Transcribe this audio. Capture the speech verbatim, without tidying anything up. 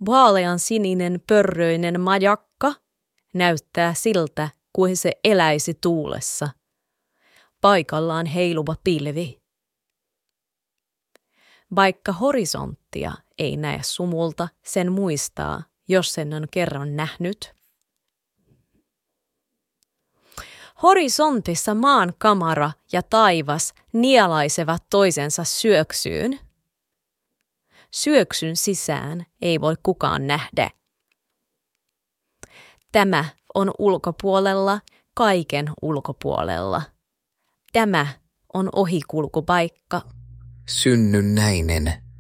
Vaalean sininen pörröinen majakka näyttää siltä, kuin se eläisi tuulessa. Paikallaan heiluva pilvi. Vaikka horisonttia ei näe sumulta, sen muistaa, jos sen on kerran nähnyt. Horisontissa maan kamara ja taivas nielaisevat toisensa syöksyyn. Syöksyn sisään ei voi kukaan nähdä. Tämä on ulkopuolella, kaiken ulkopuolella. Tämä on ohikulkupaikka. Synnynnäinen.